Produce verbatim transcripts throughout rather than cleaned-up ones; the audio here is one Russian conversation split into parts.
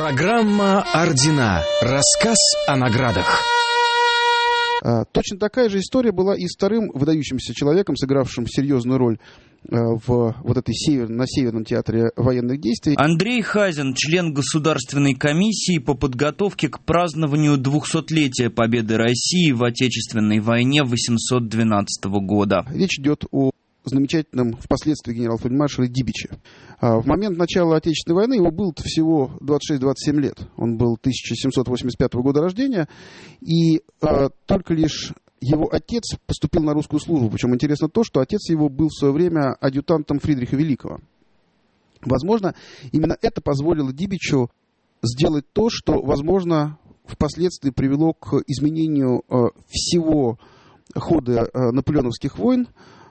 Программа «Ордена». Рассказ о наградах. Точно такая же история была и с вторым выдающимся человеком, сыгравшим серьезную роль в вот этой север, на Северном театре военных действий. Андрей Хазин, член Государственной комиссии по подготовке к празднованию двухсотлетия победы России в Отечественной войне восемьсот двенадцатого года. Речь идет о замечательном впоследствии генерал-фельдмаршале Дибиче. В момент начала Отечественной войны его было всего двадцать шесть - двадцать семь лет. Он был тысяча семьсот восемьдесят пятого года рождения, и э, только лишь его отец поступил на русскую службу. Причем интересно то, что отец его был в свое время адъютантом Фридриха Великого. Возможно, именно это позволило Дибичу сделать то, что, возможно, впоследствии привело к изменению э, всего хода э, наполеоновских войн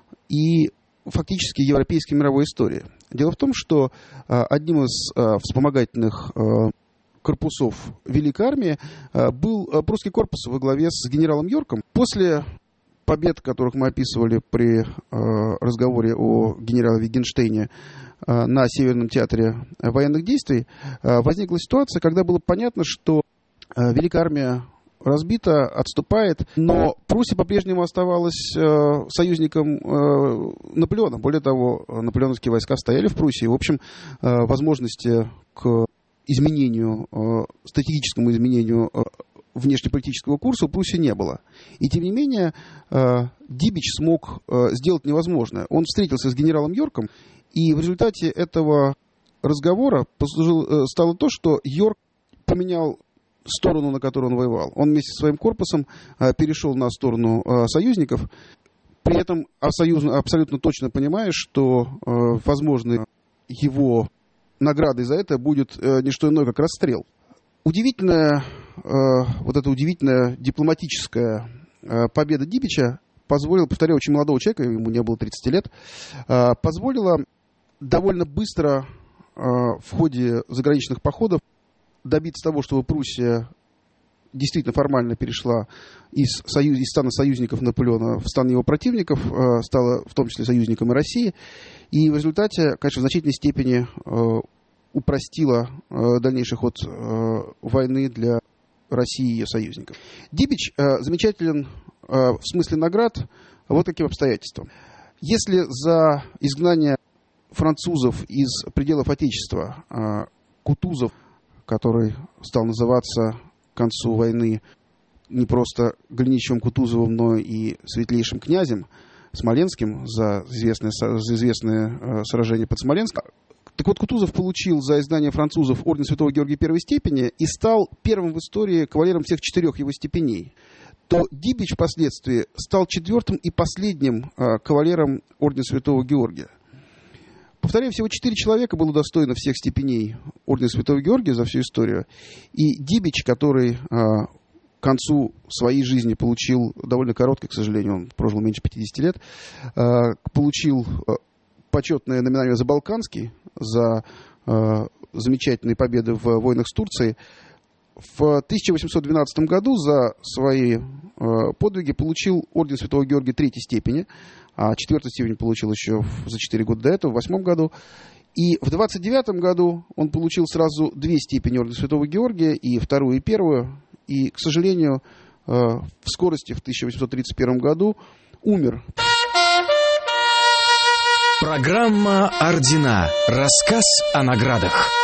и фактически европейской мировой истории. Дело в том, что э, одним из э, вспомогательных э, корпусов Великой армии э, был э, прусский корпус во главе с генералом Йорком. После побед, которых мы описывали при э, разговоре о генерале Витгенштейне э, на Северном театре военных действий, э, возникла ситуация, когда было понятно, что э, Великая армия разбита, отступает, но Пруссия по-прежнему оставалась э, союзником э, Наполеона. Более того, наполеоновские войска стояли в Пруссии. В общем, э, возможности к изменению, э, стратегическому изменению э, внешнеполитического курса у Пруссии не было. И тем не менее, э, Дибич смог э, сделать невозможное. Он встретился с генералом Йорком, и в результате этого разговора послужил, э, стало то, что Йорк поменял сторону, на которую он воевал. Он вместе со своим корпусом э, перешел на сторону э, союзников, при этом абсолютно, абсолютно точно понимая, что э, возможно его наградой за это будет э, не что иное, как расстрел. Удивительная, э, вот эта удивительная дипломатическая э, победа Дибича позволила, повторяю, очень молодого человека, ему не было тридцати лет, э, позволила довольно быстро э, в ходе заграничных походов добиться того, чтобы Пруссия действительно формально перешла из, союз, из стана союзников Наполеона в стан его противников, э, стала в том числе союзником и России, и в результате, конечно, в значительной степени э, упростила э, дальнейший ход э, войны для России и ее союзников. Дибич э, замечателен э, в смысле наград вот таким обстоятельством. Если за изгнание французов из пределов Отечества э, Кутузов, который стал называться к концу войны не просто Голенищевым-Кутузовым, но и светлейшим князем Смоленским за известное, за известное сражение под Смоленском. Так вот, Кутузов получил за изгнание французов орден Святого Георгия первой степени и стал первым в истории кавалером всех четырех его степеней. То Дибич впоследствии стал четвертым и последним э, кавалером ордена Святого Георгия. Повторяю, всего четыре человека было удостоено всех степеней ордена Святого Георгия за всю историю. И Дибич, который э, к концу своей жизни получил, довольно короткой, к сожалению, он прожил меньше пятидесяти лет, э, получил э, почетное номинальное Забалканский за э, замечательные победы в войнах с Турцией. В тысяча восемьсот двенадцатом году за свои э, подвиги получил орден Святого Георгия третьей степени, а четвертую степень получил еще за четыре года до этого, в восьмом году. И в двадцать девятом году он получил сразу две степени ордена Святого Георгия, и вторую, и первую. И, к сожалению, э, в скорости в тысяча восемьсот тридцать первом году умер. Программа «Ордена». Рассказ о наградах.